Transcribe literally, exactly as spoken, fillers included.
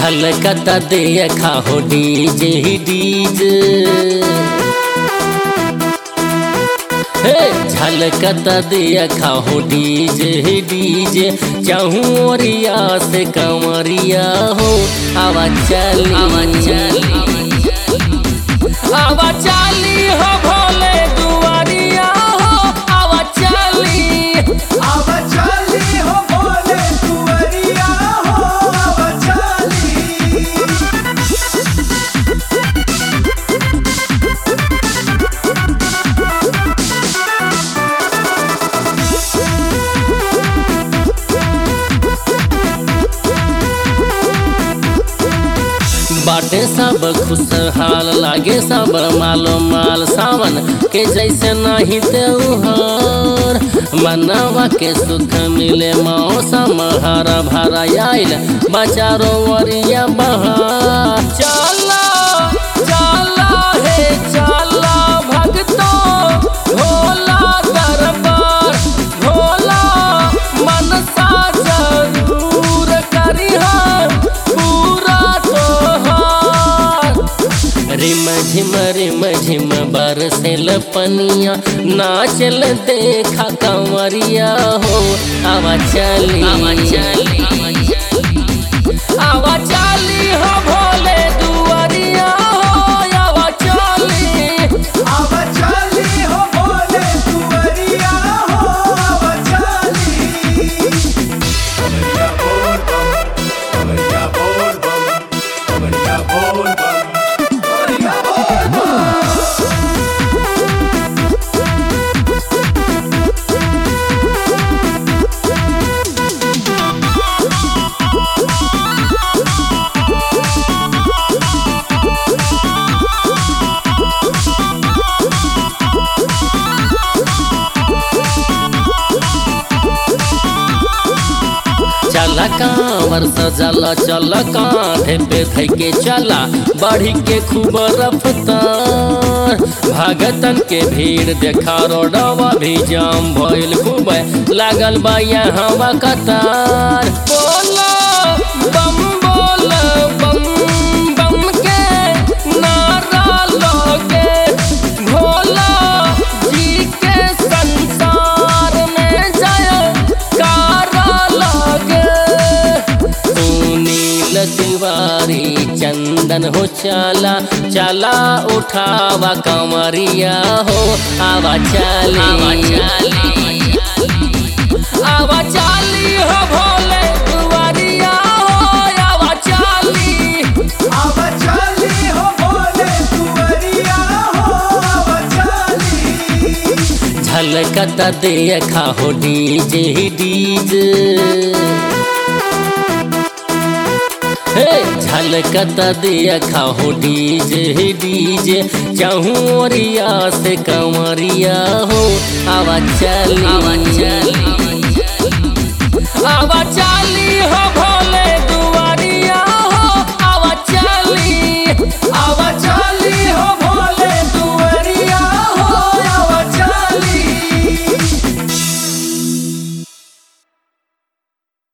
झलकता देखा हो डीजे डीजे हे झलकता देखा हो डीजे डीजे चहुरिया से कंवरिया हो आवा चली आवा चली आवा चली हो भोले दुआरिया हो आवा चली आवा चली हो भोले दुआरिया हो आवा चली। बाटे सब खुशहाल लागे सब मालो माल सावन के जैसे नहीं त्योहार मनवा के सुख मिले मौसम हरा भरा आइल बचारो वरिया बहार चला चला हे चला भक्तो भोला दरबार भोला मनसा जरूर करिहा रिम झिम रिम झिम बरसेल पनिया नाचल देखा कंवरिया हो आवा चली आवा चली आवा चली हो भोले दुआरिया हो आवा चली आवा चली हो भोले दुआरिया हो आवा चली। कमरिया बोल बम कमरिया बोल बम कमरिया बोल बम कमरिया बोल बम। चला कांवर सजला चला कांधे पे धइ के चला बढ़ी के खूब रफ्तार भगतन के भीड़ देखा रोडवा भी जाम भइल खूब लागल बा यहाँ कतार बोला बम बोला बम बम के नारा लोगे भोला जी के संसार में जय कारा लोगे सुनील तिवारी चंदन हो चला चला उठावा कंवरिया हो आवा चली आवा चली आवा चली हो भोले दुआरिया हो आवा चली आवा चली हो भोले दुआरिया हो आवा चली। झलकता देखा हो डीजे डीजे हे झलकता देखा हो डीजे डीजे चहुरिया से कंवरिया हो आवा चली आवा चली आवा चली हो